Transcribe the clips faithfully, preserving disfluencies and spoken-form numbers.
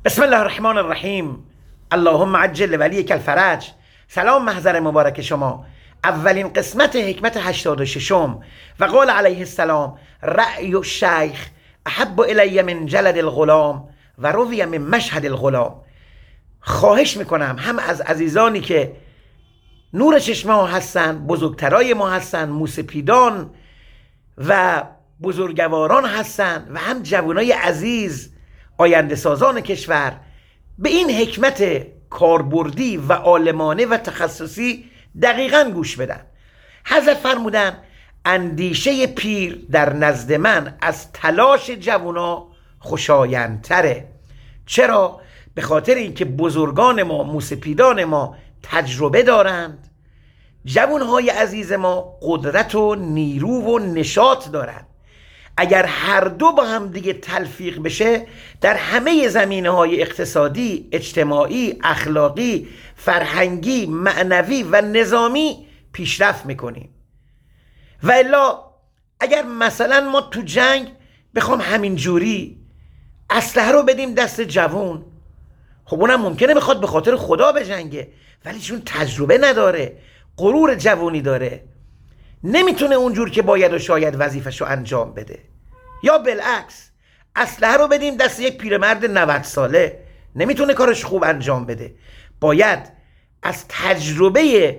بسم الله الرحمن الرحیم. اللهم عجل ولیک الفرج. سلام محضر مبارک شما. اولین قسمت حکمت هشتاد و ششم. و قال علیه السلام: رأی الشیخ احب الی من جلد الغلام و روی من مشهد الغلام. خواهش میکنم هم از عزیزانی که نور چشم ما هستن، بزرگترای ما هستن، موسپیدان و بزرگواران هستن و هم جوانای عزیز آینده سازان کشور، به این حکمت کاربردی و عالمانه و تخصصی دقیقاً گوش بدن. حضرت فرمودن اندیشه پیر در نزد من از تلاش جوانا خوشایندتره. چرا؟ به خاطر اینکه بزرگان ما، موسپیدان ما تجربه دارند، جوانهای عزیز ما قدرت و نیرو و نشاط دارند. اگر هر دو با هم دیگه تلفیق بشه، در همه زمینه‌های اقتصادی، اجتماعی، اخلاقی، فرهنگی، معنوی و نظامی پیشرفت میکنیم. و الا اگر مثلا ما تو جنگ بخوام همین جوری اسلحه رو بدیم دست جوون، خب اونم ممکنه بخواد به خاطر خدا بجنگه، ولی چون تجربه نداره، غرور جوونی داره، نمیتونه اونجور که باید و شاید وظیفه‌شو انجام بده. یا بالعکس اسلحه رو بدیم دست یک پیرمرد نود ساله، نمیتونه کارش خوب انجام بده. باید از تجربه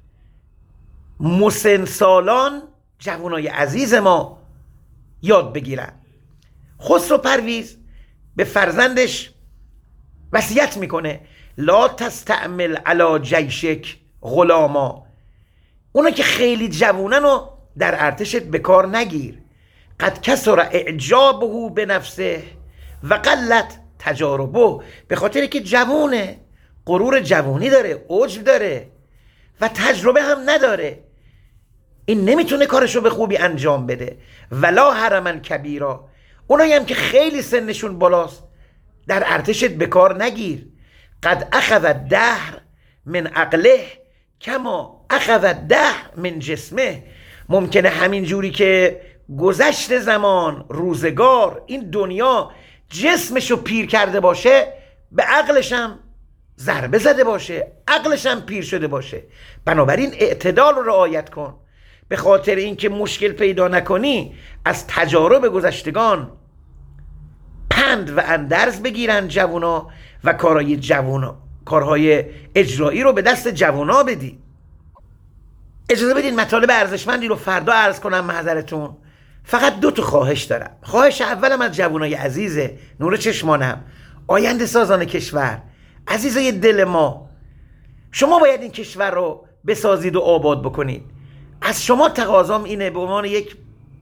مسن سالان، جوانای عزیز ما یاد بگیرن. خسرو پرویز به فرزندش وصیت میکنه: لا تستعمل علی جیشک غلاما. اونا که خیلی جوونن و در ارتشت به کار نگیر. قد کسر اعجابه به نفسه و قلت تجاربه. به خاطر که جوونه، غرور جوونی داره، عجب داره و تجربه هم نداره، این نمیتونه کارشو به خوبی انجام بده. ولا حرمن کبیرا. اونایی هم که خیلی سنشون بالاست در ارتشت به کار نگیر. قد اخذ الدهر من عقله کما اخذ الدهر من جسمه. ممکنه همین جوری که گذشت زمان، روزگار، این دنیا جسمشو پیر کرده باشه، به عقلش هم ضربه زده باشه، عقلش هم پیر شده باشه. بنابراین اعتدال رو رعایت کن. به خاطر اینکه مشکل پیدا نکنی، از تجارب گذشتگان پند و اندرز بگیرن جوونا و کارهای جوونا، کارهای اجرایی رو به دست جوونا بدی. اجازه بدین مطالب ارزشمندی رو فردا عرض کنم محضرتون. فقط دو تا خواهش دارم. خواهش اولم از جوانای عزیزه، نور چشمانم، آینده سازان کشور، عزیزای دل ما، شما باید این کشور رو بسازید و آباد بکنید. از شما تقاضام اینه به عنوان یک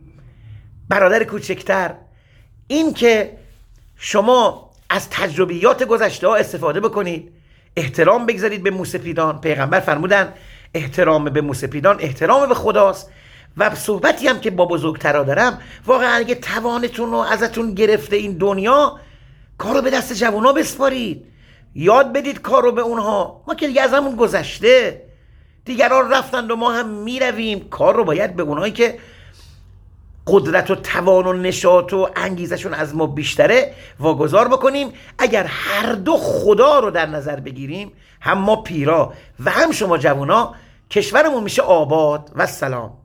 برادر کوچکتر، این که شما از تجربیات گذشته ها استفاده بکنید، احترام بگذارید به موسپیدان. پیغمبر فرمودن احترام به موسپیدان احترام به خداست. و صحبتی هم که با بزرگترا دارم، واقعا اگه توانتون رو ازتون گرفته این دنیا، کارو به دست جوانا بسپارید، یاد بدید کارو به اونها. ما که دیگه از همون گذشته، دیگران رفتند و ما هم میرویم. کار رو باید به اونهایی که قدرت و توان و نشاط و انگیزشون از ما بیشتره واگذار بکنیم. اگر هر دو خدا رو در نظر بگیریم، هم ما پیرا و هم شما جوانا، کشورمون میشه آباد. و سلام.